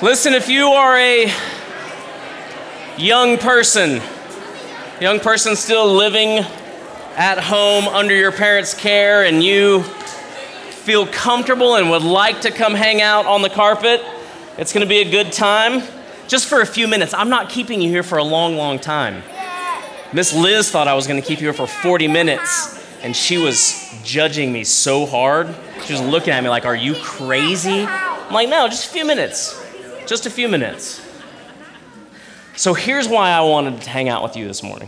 Listen, if you are a young person still living at home under your parents' care, and you feel comfortable and would like to come hang out on the carpet, it's going to be a good time. Just for a few minutes. I'm not keeping you here for a long, long time. Miss Liz thought I was going to keep you here for 40 minutes, and she was judging me so hard. She was looking at me like, are you crazy? I'm like, no, just a few minutes. Just a few minutes. So here's why I wanted to hang out with you this morning.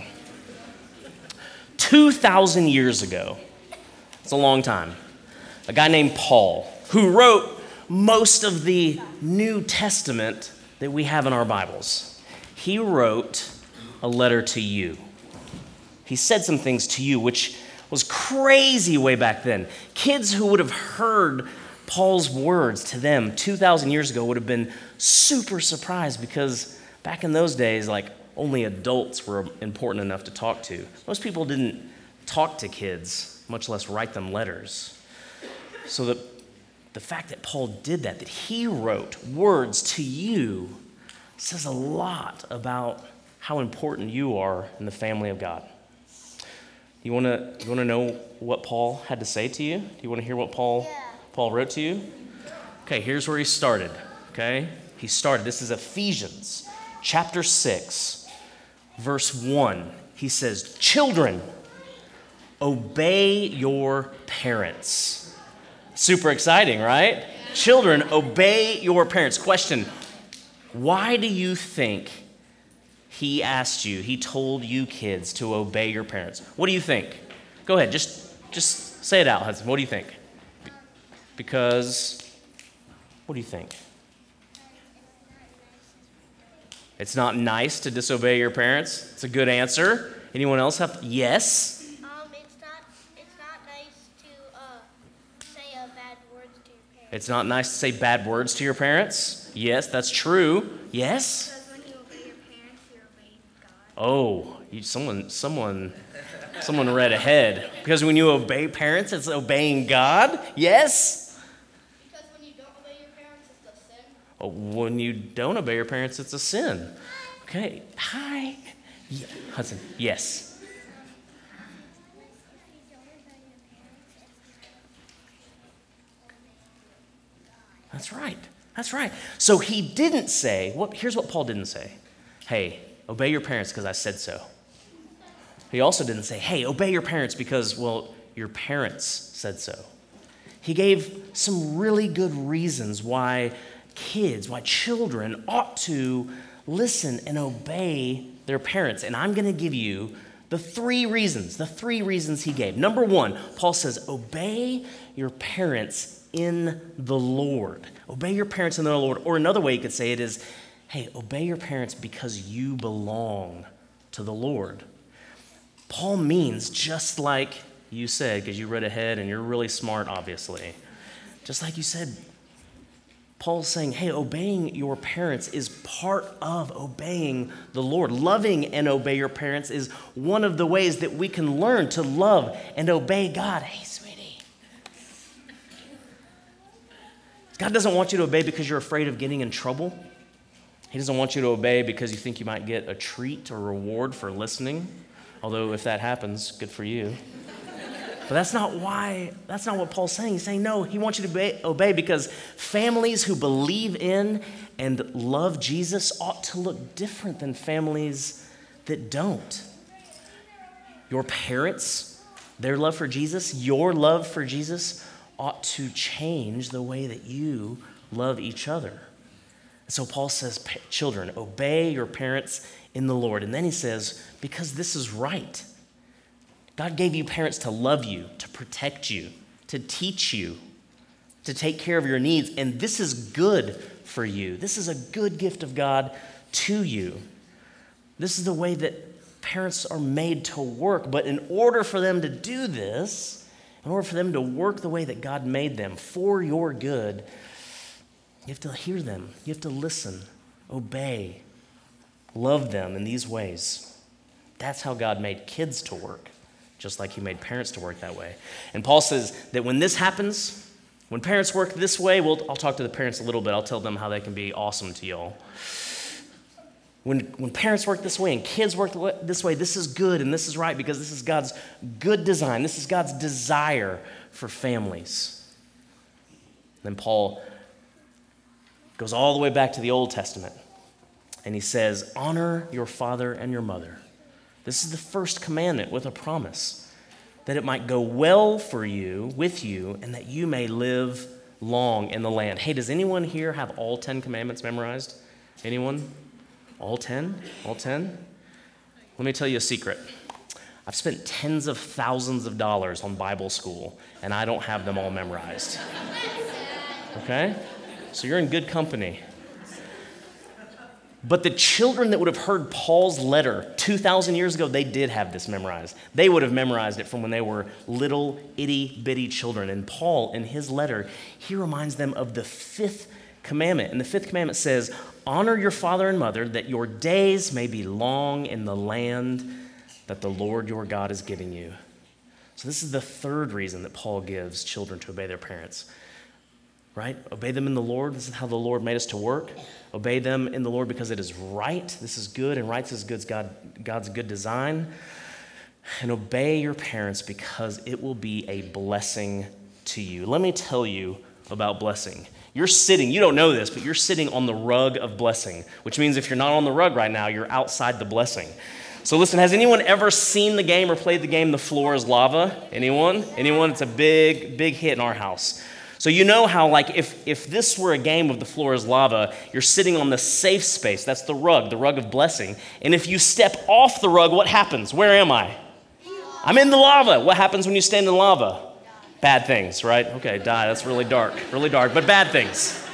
2,000 years ago, it's a long time, a guy named Paul, who wrote most of the New Testament that we have in our Bibles, he wrote a letter to you. He said some things to you, which was crazy way back then. Kids who would have heard Paul's words to them 2,000 years ago would have been super surprised, because back in those days, like, only adults were important enough to talk to. Most people didn't talk to kids, much less write them letters. So the fact that Paul did that he wrote words to you, says a lot about how important you are in the family of God. You want to know what Paul had to say to you? Do you want to hear what Paul wrote to you? Okay, here's where he started, okay? This is Ephesians chapter 6, verse 1. He says, "Children, obey your parents." Super exciting, right? Children, obey your parents. Question, why do you think he told you kids to obey your parents? What do you think? Go ahead, just say it out, Hudson. What do you think? Because, what do you think? It's not nice to disobey your parents. It's a good answer. Anyone else have? Yes? It's not nice to say bad words to your parents. It's not nice to say bad words to your parents? Yes, that's true. Yes? Because when you obey your parents, you're obeying God. Oh, someone read ahead. Because when you obey parents, it's obeying God? Yes? Because when you don't obey your parents, it's a sin. Oh, when you don't obey your parents, it's a sin. Okay. Hi. Yeah. Hudson, yes. That's right. So he didn't say, here's what Paul didn't say. Hey, obey your parents because I said so. He also didn't say, hey, obey your parents because, well, your parents said so. He gave some really good reasons why children ought to listen and obey their parents. And I'm going to give you the three reasons he gave. Number one, Paul says, obey your parents in the Lord. Obey your parents in the Lord. Or another way you could say it is, hey, obey your parents because you belong to the Lord. Paul means, just like you said, because you read ahead and you're really smart, obviously. Just like you said, Paul's saying, hey, obeying your parents is part of obeying the Lord. Loving and obey your parents is one of the ways that we can learn to love and obey God. Hey, sweetie. God doesn't want you to obey because you're afraid of getting in trouble. He doesn't want you to obey because you think you might get a treat or reward for listening. Although if that happens, good for you. But that's not what Paul's saying. He's saying, no, he wants you to obey because families who believe in and love Jesus ought to look different than families that don't. Your parents, their love for Jesus, your love for Jesus ought to change the way that you love each other. So Paul says, children, obey your parents in the Lord. And then he says, because this is right. God gave you parents to love you, to protect you, to teach you, to take care of your needs. And this is good for you. This is a good gift of God to you. This is the way that parents are made to work. But in order for them to do this, in order for them to work the way that God made them for your good, you have to hear them. You have to listen, obey, love them in these ways. That's how God made kids to work, just like he made parents to work that way. And Paul says that when this happens, When parents work this way, I'll talk to the parents a little bit. I'll tell them how they can be awesome to y'all. When parents work this way and kids work this way, this is good and this is right because this is God's good design. This is God's desire for families. Then Paul goes all the way back to the Old Testament and he says, honor your father and your mother. This is the first commandment with a promise that it might go well for you, with you, and that you may live long in the land. Hey, does anyone here have all 10 commandments memorized? Anyone? All 10? All 10? Let me tell you a secret. I've spent tens of thousands of dollars on Bible school, and I don't have them all memorized. Okay? So you're in good company. But the children that would have heard Paul's letter 2,000 years ago, they did have this memorized. They would have memorized it from when they were little itty-bitty children. And Paul, in his letter, he reminds them of the fifth commandment. And the fifth commandment says, honor your father and mother, that your days may be long in the land that the Lord your God is giving you. So this is the third reason that Paul gives children to obey their parents. Right? Obey them in the Lord. This is how the Lord made us to work. Obey them in the Lord because it is right. This is good, and right is good, God's good design. And obey your parents because it will be a blessing to you. Let me tell you about blessing. You're sitting, you don't know this, but you're sitting on the rug of blessing, which means if you're not on the rug right now, you're outside the blessing. So listen, has anyone ever seen the game or played the game The Floor is Lava? Anyone? Anyone? It's a big, big hit in our house. So you know how, like, if this were a game of The Floor is Lava, you're sitting on the safe space. That's the rug of blessing. And if you step off the rug, what happens? Where am I? I'm in the lava. What happens when you stand in lava? Bad things, right? Okay, die. That's really dark, but bad things.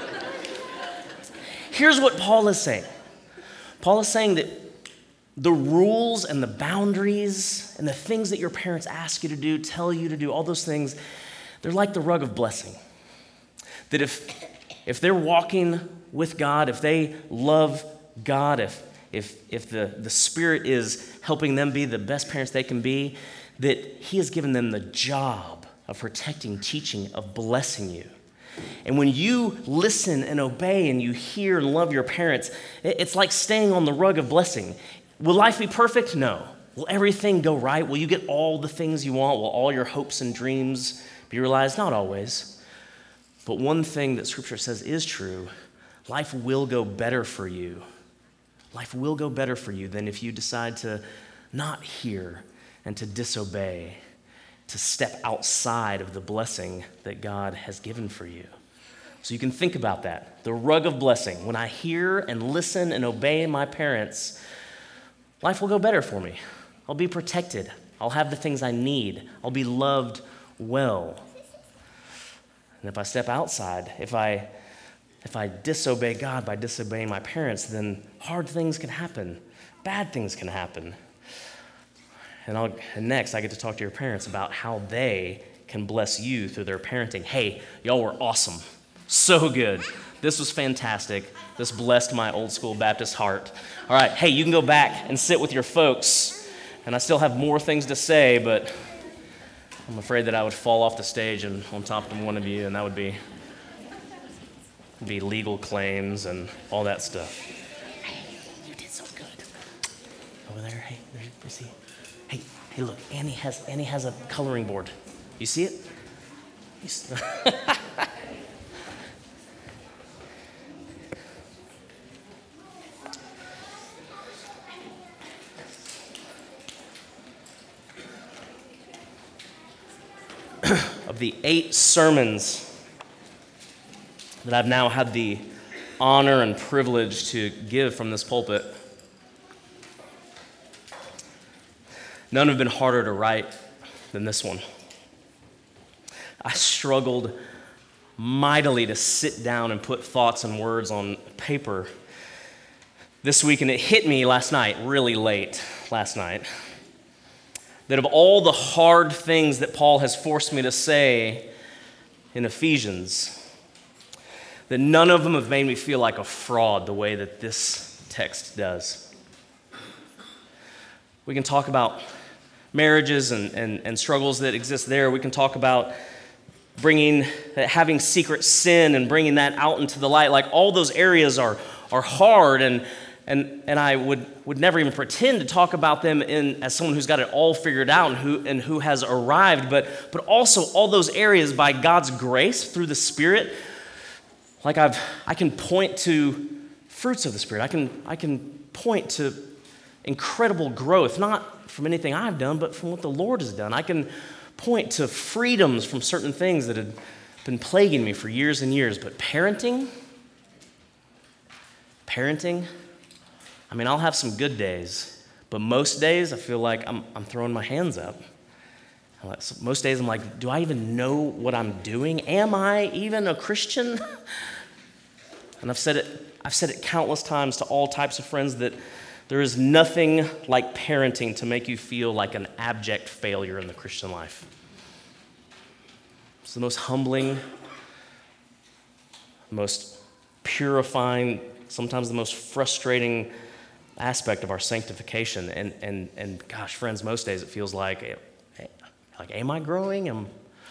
Here's what Paul is saying. Paul is saying that the rules and the boundaries and the things that your parents ask you to do, tell you to do, all those things, they're like the rug of blessing. That if they're walking with God, if they love God, if the Spirit is helping them be the best parents they can be, that He has given them the job of protecting, teaching, of blessing you. And when you listen and obey and you hear and love your parents, it's like staying on the rug of blessing. Will life be perfect? No. Will everything go right? Will you get all the things you want? Will all your hopes and dreams be realized? Not always. But one thing that Scripture says is true, life will go better for you. Life will go better for you than if you decide to not hear and to disobey, to step outside of the blessing that God has given for you. So you can think about that. The rug of blessing. When I hear and listen and obey my parents, life will go better for me. I'll be protected. I'll have the things I need. I'll be loved well. And if I step outside, if I disobey God by disobeying my parents, then hard things can happen. Bad things can happen. And next, I get to talk to your parents about how they can bless you through their parenting. Hey, y'all were awesome. So good. This was fantastic. This blessed my old school Baptist heart. All right, hey, you can go back and sit with your folks. And I still have more things to say, but I'm afraid that I would fall off the stage and on top of one of you, and that would be legal claims and all that stuff. Hey, you did so good. Over there, hey, there you see. Hey, look, Annie has a coloring board. You see it? Of the 8 sermons that I've now had the honor and privilege to give from this pulpit, none have been harder to write than this one. I struggled mightily to sit down and put thoughts and words on paper this week, and it hit me last night, really late last night, that of all the hard things that Paul has forced me to say in Ephesians, that none of them have made me feel like a fraud the way that this text does. We can talk about marriages and struggles that exist there. We can talk about having secret sin and bringing that out into the light. Like all those areas are hard, and I would never even pretend to talk about them as someone who's got it all figured out and who has arrived, but also all those areas by God's grace through the Spirit. Like I can point to fruits of the Spirit. I can point to incredible growth, not from anything I've done, but from what the Lord has done. I can point to freedoms from certain things that had been plaguing me for years and years. But parenting, I mean, I'll have some good days, but most days I feel like I'm throwing my hands up. Most days I'm like, do I even know what I'm doing? Am I even a Christian? And I've said it countless times to all types of friends that there is nothing like parenting to make you feel like an abject failure in the Christian life. It's the most humbling, most purifying, sometimes the most frustrating aspect of our sanctification. And gosh, friends, most days it feels like am I growing? Am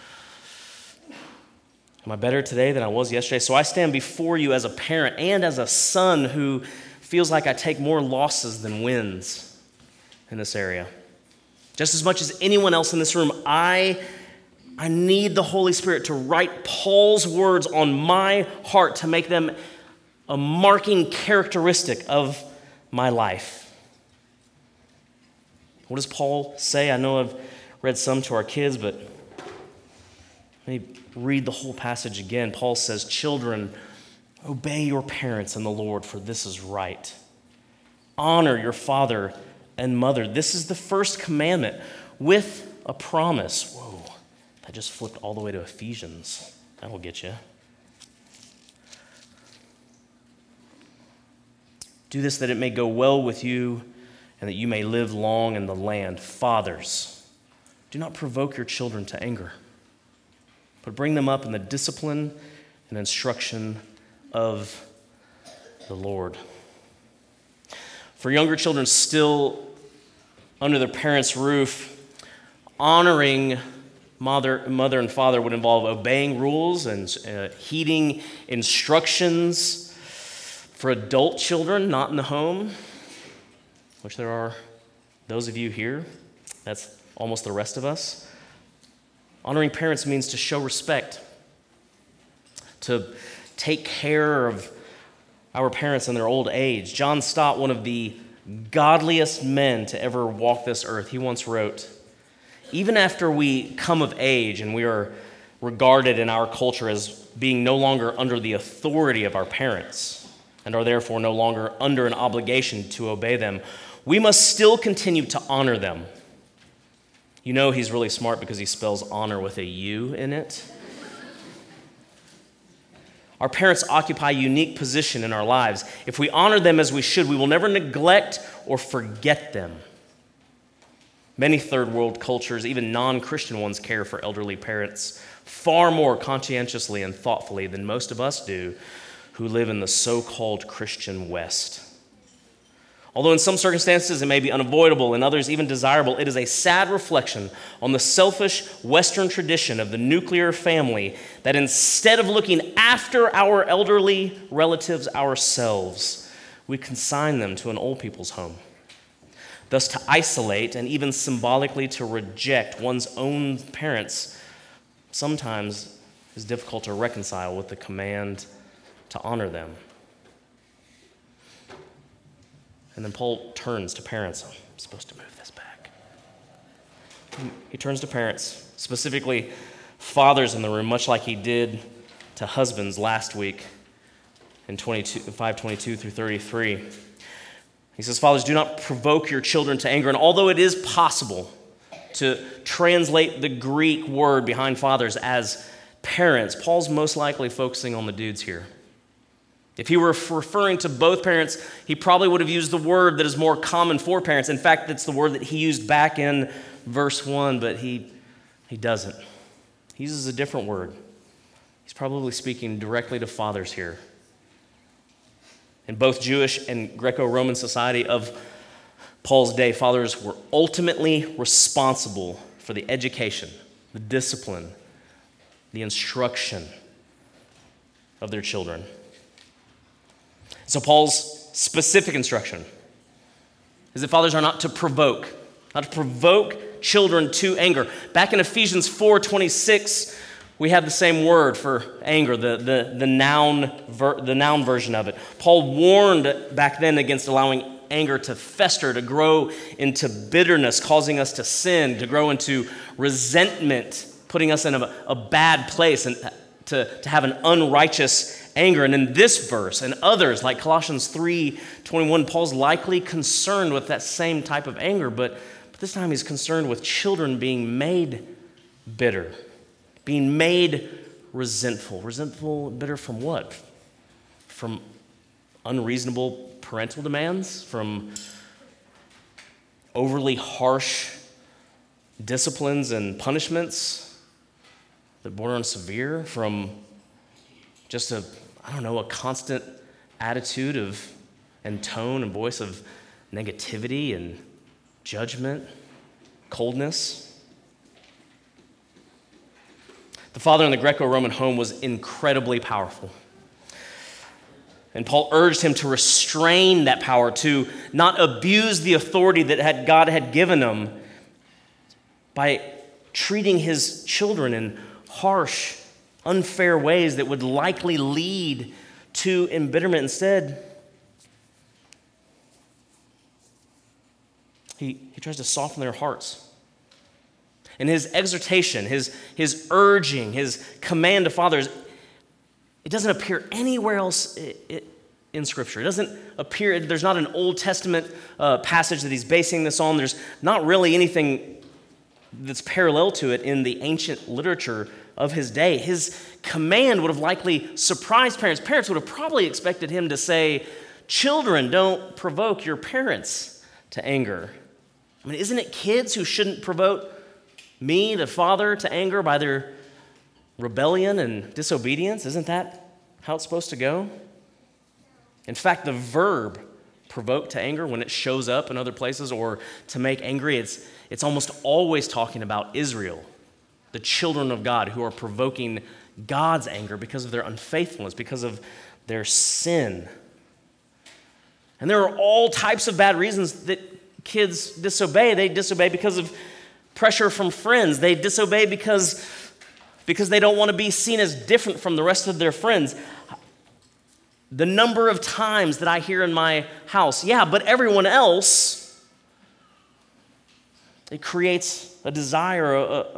I better today than I was yesterday? So I stand before you as a parent and as a son who feels like I take more losses than wins in this area. Just as much as anyone else in this room, I need the Holy Spirit to write Paul's words on my heart to make them a marking characteristic of my life. What does Paul say? I know I've read some to our kids, but let me read the whole passage again. Paul says, "Children, obey your parents in the Lord, for this is right. Honor your father and mother. This is the first commandment with a promise." Whoa, that just flipped all the way to Ephesians. That will get you. "Do this that it may go well with you and that you may live long in the land. Fathers, do not provoke your children to anger, but bring them up in the discipline and instruction of the Lord." For younger children still under their parents' roof, honoring mother and father would involve obeying rules and heeding instructions. For adult children not in the home, which there are those of you here, that's almost the rest of us, honoring parents means to show respect, to take care of our parents in their old age. John Stott, one of the godliest men to ever walk this earth, he once wrote, "Even after we come of age and we are regarded in our culture as being no longer under the authority of our parents and are therefore no longer under an obligation to obey them, we must still continue to honor them." You know he's really smart because he spells honor with a U in it. Our parents occupy a unique position in our lives. If we honor them as we should, we will never neglect or forget them. Many third world cultures, even non-Christian ones, care for elderly parents far more conscientiously and thoughtfully than most of us do who live in the so-called Christian West. Although in some circumstances it may be unavoidable, in others even desirable, it is a sad reflection on the selfish Western tradition of the nuclear family that instead of looking after our elderly relatives ourselves, we consign them to an old people's home. Thus, to isolate and even symbolically to reject one's own parents sometimes is difficult to reconcile with the command to honor them. And then Paul turns to parents. I'm supposed to move this back. He turns to parents, specifically fathers in the room, much like he did to husbands last week in 5:22 through 33. He says, "Fathers, do not provoke your children to anger." And although it is possible to translate the Greek word behind fathers as parents, Paul's most likely focusing on the dudes here. If he were referring to both parents, he probably would have used the word that is more common for parents. In fact, that's the word that he used back in verse 1, but he doesn't. He uses a different word. He's probably speaking directly to fathers here. In both Jewish and Greco-Roman society of Paul's day, fathers were ultimately responsible for the education, the discipline, the instruction of their children. So Paul's specific instruction is that fathers are not to provoke children to anger. Back in Ephesians 4:26, we have the same word for anger, the noun version of it. Paul warned back then against allowing anger to fester, to grow into bitterness, causing us to sin, to grow into resentment, putting us in a bad place, and to have an unrighteous anger. And in this verse and others, like Colossians 3:21, Paul's likely concerned with that same type of anger, but this time he's concerned with children being made bitter, being made resentful. Resentful, bitter from what? From unreasonable parental demands, from overly harsh disciplines and punishments that border on severe, from just a constant attitude of and tone and voice of negativity and judgment, coldness. The father in the Greco-Roman home was incredibly powerful. And Paul urged him to restrain that power, to not abuse the authority that God had given him by treating his children in harsh, unfair ways that would likely lead to embitterment. Instead, he tries to soften their hearts. And his exhortation, his urging, his command to fathers, it doesn't appear anywhere else in Scripture. It doesn't appear, there's not an Old Testament passage that he's basing this on. There's not really anything that's parallel to it in the ancient literature of his day. His command would have likely surprised parents. Parents would have probably expected him to say, "Children, don't provoke your parents to anger." I mean, isn't it kids who shouldn't provoke me, the father, to anger by their rebellion and disobedience? Isn't that how it's supposed to go? In fact, the verb provoke to anger, when it shows up in other places, or to make angry, it's almost always talking about Israel, the children of God, who are provoking God's anger because of their unfaithfulness, because of their sin. And there are all types of bad reasons that kids disobey. They disobey because of pressure from friends. They disobey because they don't want to be seen as different from the rest of their friends. The number of times that I hear in my house, "Yeah, but everyone else," it creates a desire,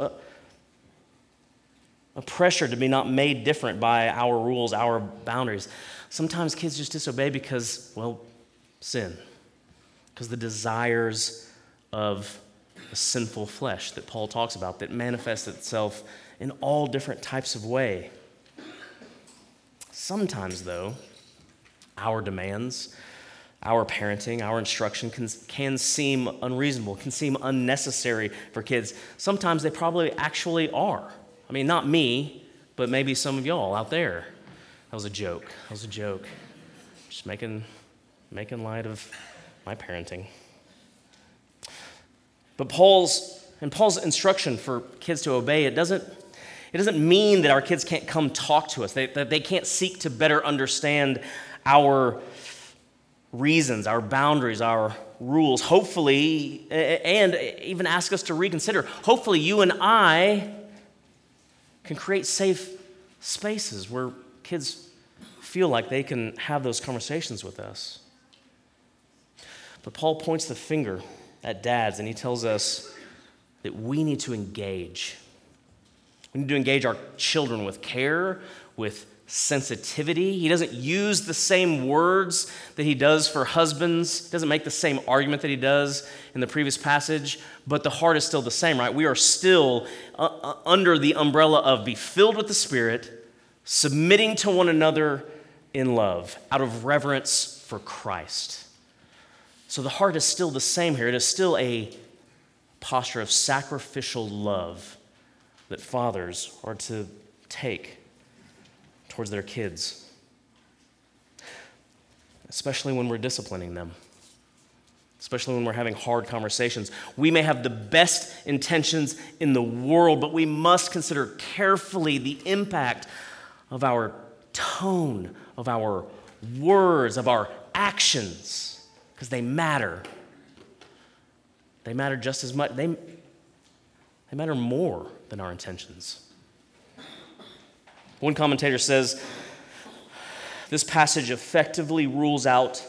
a pressure to be not made different by our rules, our boundaries. Sometimes kids just disobey because, sin. Because the desires of the sinful flesh that Paul talks about, that manifests itself in all different types of way. Sometimes, though, our demands, our parenting, our instruction can seem unreasonable, can seem unnecessary for kids. Sometimes they probably actually are. I mean, not me, but maybe some of y'all out there. That was a joke. Just making light of my parenting. But Paul's instruction for kids to obey, it doesn't mean that our kids can't come talk to us, that they can't seek to better understand our reasons, our boundaries, our rules, hopefully, and even ask us to reconsider. Hopefully you and I can create safe spaces where kids feel like they can have those conversations with us. But Paul points the finger at dads, and he tells us that we need to engage. We need to engage our children with care, with sensitivity. He doesn't use the same words that he does for husbands. He doesn't make the same argument that he does in the previous passage, but the heart is still the same, right? We are still under the umbrella of be filled with the Spirit, submitting to one another in love, out of reverence for Christ. So the heart is still the same here. It is still a posture of sacrificial love that fathers are to take towards their kids, especially when we're disciplining them. especially when we're having hard conversations. We may have the best intentions in the world, but we must consider carefully the impact of our tone, of our words, of our actions, because they matter. They matter just as much. They matter more than our intentions. One commentator says, this passage effectively rules out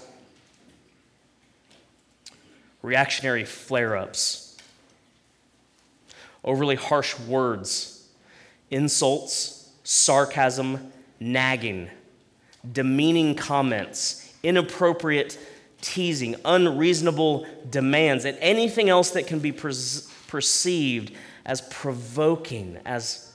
reactionary flare-ups, overly harsh words, insults, sarcasm, nagging, demeaning comments, inappropriate teasing, unreasonable demands, and anything else that can be perceived as provoking, as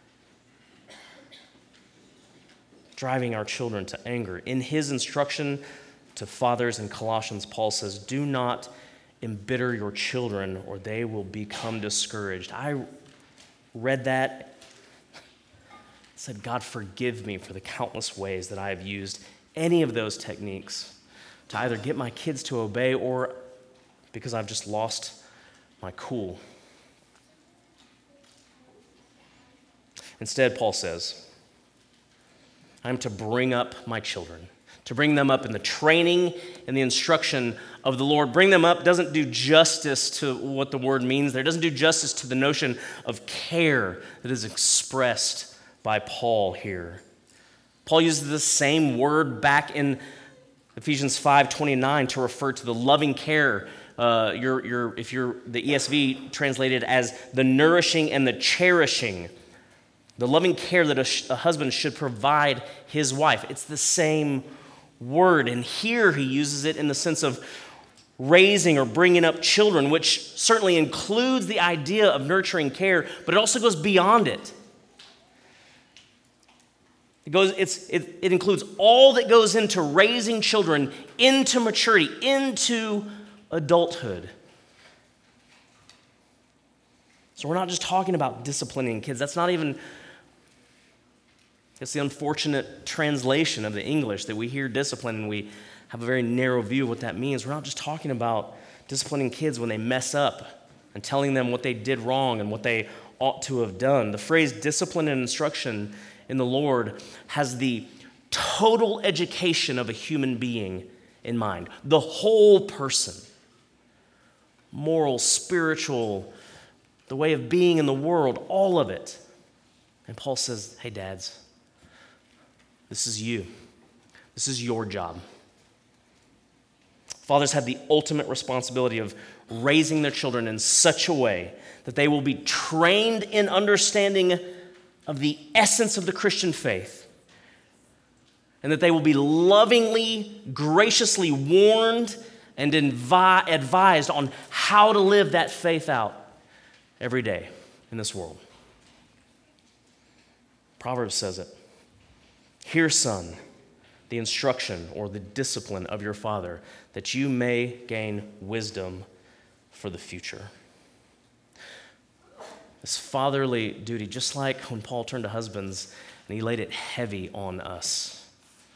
driving our children to anger. In his instruction to fathers in Colossians, Paul says, do not embitter your children or they will become discouraged. I read that, said, God, forgive me for the countless ways that I have used any of those techniques to either get my kids to obey or because I've just lost my cool. Instead, Paul says, I'm to bring up my children, to bring them up in the training and the instruction of the Lord. Bring them up doesn't do justice to what the word means there. It doesn't do justice to the notion of care that is expressed by Paul here. Paul uses the same word back in Ephesians 5:29 to refer to the loving care. If you're the ESV translated as the nourishing and the cherishing, the loving care that a husband should provide his wife. It's the same word, and here he uses it in the sense of raising or bringing up children, which certainly includes the idea of nurturing care, but it also goes beyond it. It includes all that goes into raising children into maturity, into adulthood. So we're not just talking about disciplining kids. That's not even, it's the unfortunate translation of the English that we hear discipline and we have a very narrow view of what that means. We're not just talking about disciplining kids when they mess up and telling them what they did wrong and what they ought to have done. The phrase discipline and instruction in the Lord has the total education of a human being in mind. The whole person. Moral, spiritual, the way of being in the world, all of it. And Paul says, hey, dads, this is you. This is your job. Fathers have the ultimate responsibility of raising their children in such a way that they will be trained in understanding of the essence of the Christian faith, and that they will be lovingly, graciously warned and advised on how to live that faith out every day in this world. Proverbs says it. Hear, son, the instruction or the discipline of your father, that you may gain wisdom for the future. This fatherly duty, just like when Paul turned to husbands and he laid it heavy on us.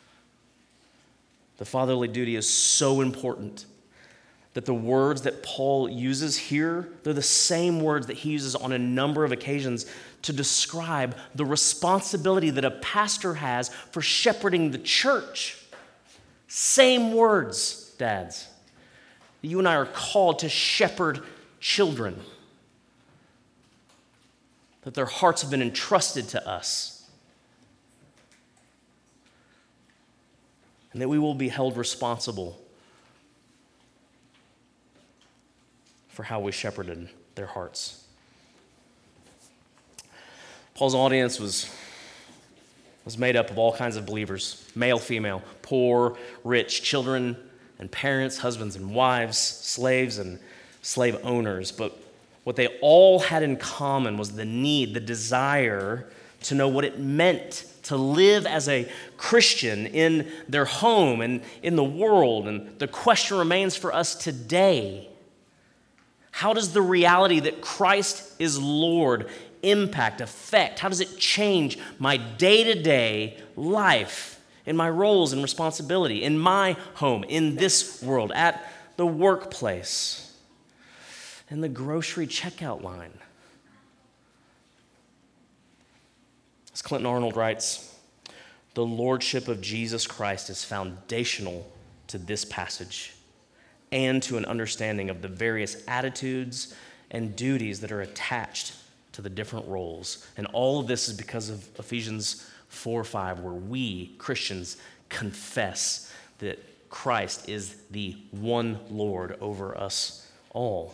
The fatherly duty is so important that the words that Paul uses here, they're the same words that he uses on a number of occasions to describe the responsibility that a pastor has for shepherding the church. Same words, dads. You and I are called to shepherd children, that their hearts have been entrusted to us, and that we will be held responsible for how we shepherded their hearts. Paul's audience was made up of all kinds of believers, male, female, poor, rich, children and parents, husbands and wives, slaves and slave owners. But what they all had in common was the need, the desire to know what it meant to live as a Christian in their home and in the world. And the question remains for us today: how does the reality that Christ is Lord impact, affect? How does it change my day-to-day life, in my roles and responsibility, in my home, in this world, at the workplace, in the grocery checkout line. As Clinton Arnold writes, the lordship of Jesus Christ is foundational to this passage and to an understanding of the various attitudes and duties that are attached to the different roles. And all of this is because of Ephesians 4:5, where we, Christians, confess that Christ is the one Lord over us all.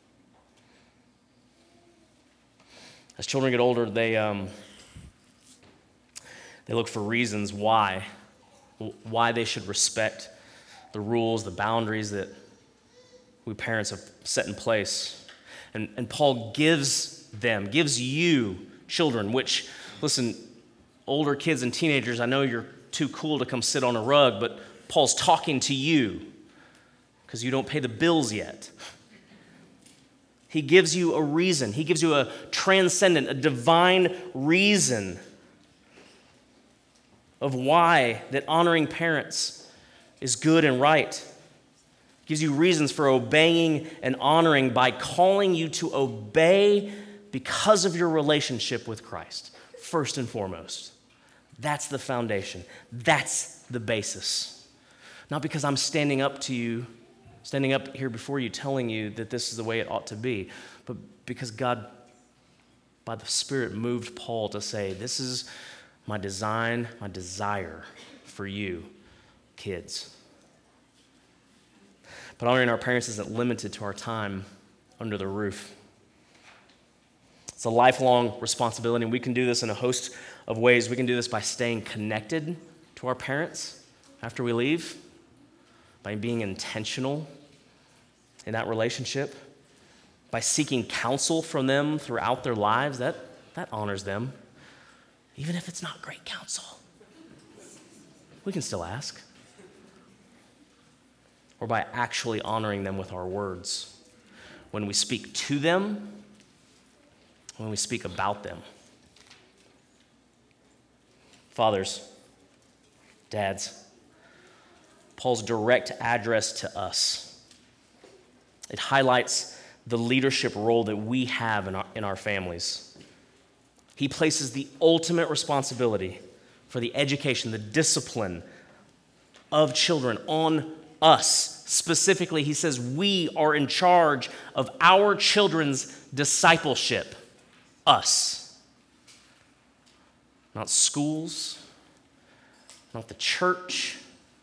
As children get older, they look for reasons why they should respect the rules, the boundaries that we parents have set in place. And Paul gives you, children, which, listen, older kids and teenagers, I know you're too cool to come sit on a rug, but Paul's talking to you because you don't pay the bills yet. He gives you a reason. He gives you a transcendent, a divine reason of why that honoring parents is good and right. Gives you reasons for obeying and honoring by calling you to obey because of your relationship with Christ, first and foremost. That's the foundation. That's the basis. Not because I'm standing up here before you telling you that this is the way it ought to be, but because God, by the Spirit, moved Paul to say, this is my design, my desire for you, kids. But honoring our parents isn't limited to our time under the roof. It's a lifelong responsibility, and we can do this in a host of ways. We can do this by staying connected to our parents after we leave, by being intentional in that relationship, by seeking counsel from them throughout their lives. That honors them, even if it's not great counsel. We can still ask. Or by actually honoring them with our words when we speak to them, when we speak about them. Fathers, dads, Paul's direct address to us, it highlights the leadership role that we have in our families. He places the ultimate responsibility for the education, the discipline of children on us. Specifically, he says we are in charge of our children's discipleship. Us. Not schools, not the church,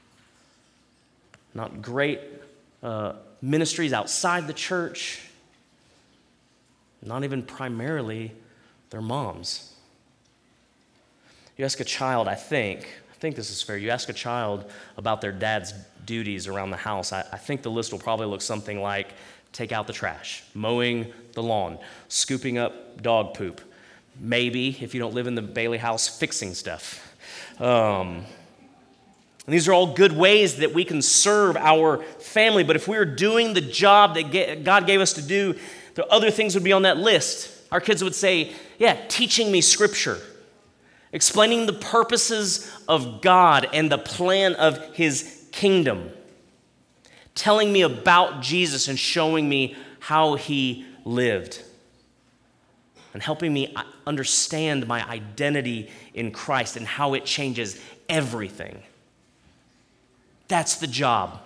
not great ministries outside the church, not even primarily their moms. You ask a child, I think this is fair, you ask a child about their dad's duties around the house, I think the list will probably look something like take out the trash, mowing the lawn, scooping up dog poop, maybe, if you don't live in the Bailey house, fixing stuff. And these are all good ways that we can serve our family, but if we were doing the job that God gave us to do, the other things would be on that list. Our kids would say, yeah, teaching me scripture, explaining the purposes of God and the plan of his kingdom, telling me about Jesus and showing me how he lived, and helping me understand my identity in Christ and how it changes everything. That's the job.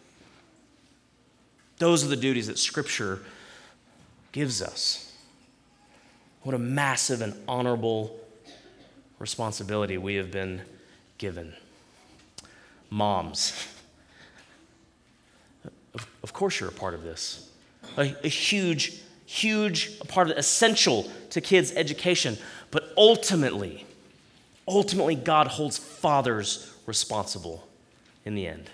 Those are the duties that Scripture gives us. What a massive and honorable responsibility we have been given. Moms, of course you're a part of this. A huge part of it, essential to kids' education. But ultimately, God holds fathers responsible in the end.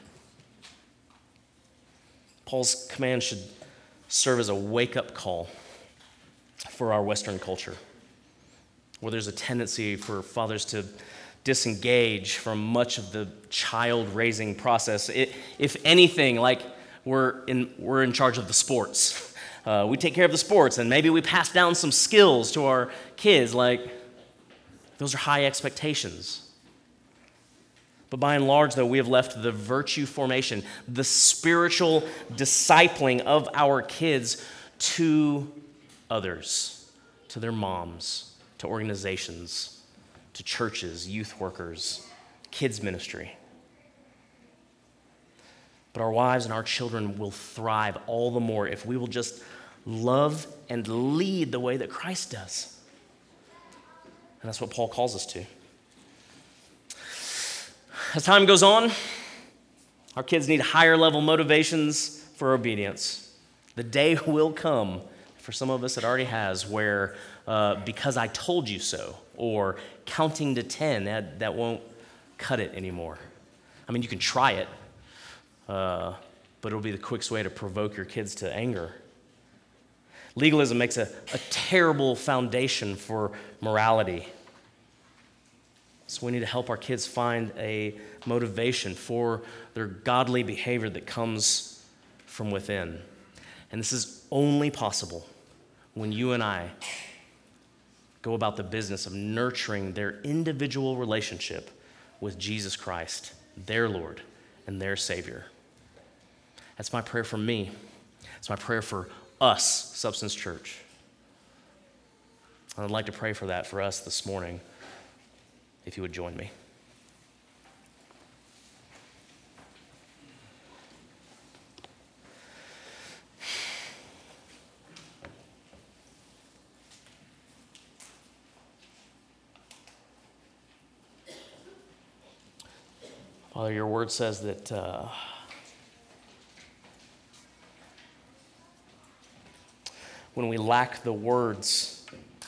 Paul's command should serve as a wake-up call for our Western culture, where there's a tendency for fathers to disengage from much of the child-raising process. If anything, like we're in charge of the sports. We take care of the sports, and maybe we pass down some skills to our kids. Like, those are high expectations. But by and large, though, we have left the virtue formation, the spiritual discipling of our kids to others, to their moms, to organizations, to churches, youth workers, kids ministry. But our wives and our children will thrive all the more if we will just love and lead the way that Christ does. And that's what Paul calls us to. As time goes on, our kids need higher level motivations for obedience. The day will come, for some of us it already has, where because I told you so, or counting to 10, that won't cut it anymore. I mean, you can try it, but it'll be the quickest way to provoke your kids to anger. Legalism makes a terrible foundation for morality. So we need to help our kids find a motivation for their godly behavior that comes from within. And this is only possible when you and I go about the business of nurturing their individual relationship with Jesus Christ, their Lord and their Savior. That's my prayer for me. It's my prayer for us, Substance Church. I'd like to pray for that for us this morning, if you would join me. Father, your word says that when we lack the words,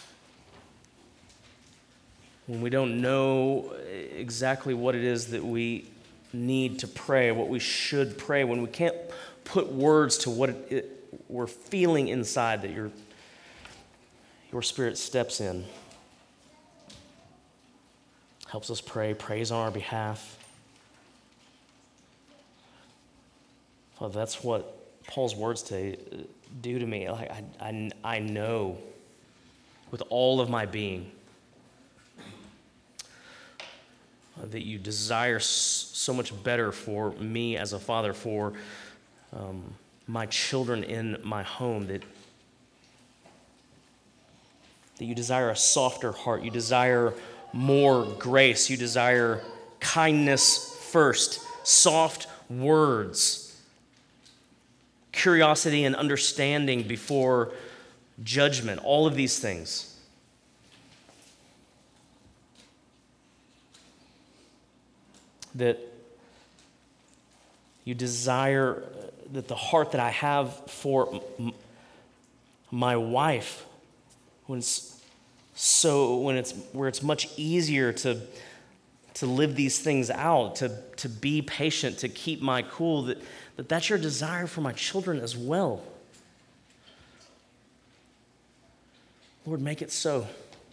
when we don't know exactly what it is that we need to pray, what we should pray, when we can't put words to what we're feeling inside, that your Spirit steps in, helps us pray, prays on our behalf. Father, that's what Paul's words do to me. Like I know with all of my being that you desire so much better for me as a father, for my children in my home, that you desire a softer heart, you desire more grace, you desire kindness first, soft words, curiosity and understanding before judgment, all of these things. That you desire, that the heart that I have for my wife, where it's much easier to live these things out, to be patient, to keep my cool, that's your desire for my children as well. Lord, make it so.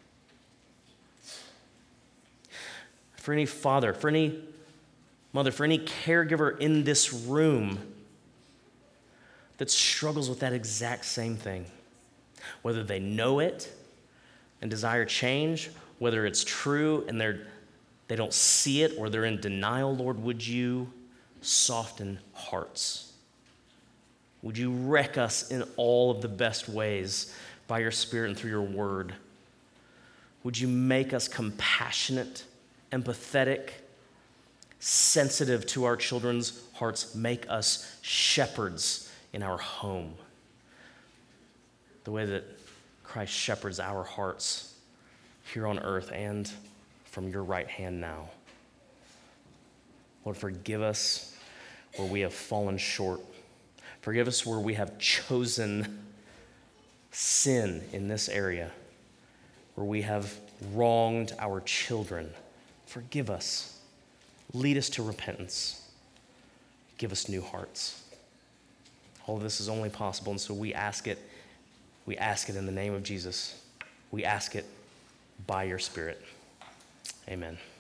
For any father, for any mother, for any caregiver in this room that struggles with that exact same thing, whether they know it and desire change, whether it's true and they don't see it or they're in denial, Lord, would you soften hearts? Would you wreck us in all of the best ways by your Spirit and through your word? Would you make us compassionate, empathetic, sensitive to our children's hearts? Make us shepherds in our home, the way that Christ shepherds our hearts here on earth and from your right hand now. Lord, forgive us where we have fallen short. Forgive us where we have chosen sin in this area, where we have wronged our children. Forgive us. Lead us to repentance. Give us new hearts. All of this is only possible, and so we ask it. We ask it in the name of Jesus. We ask it by your Spirit. Amen.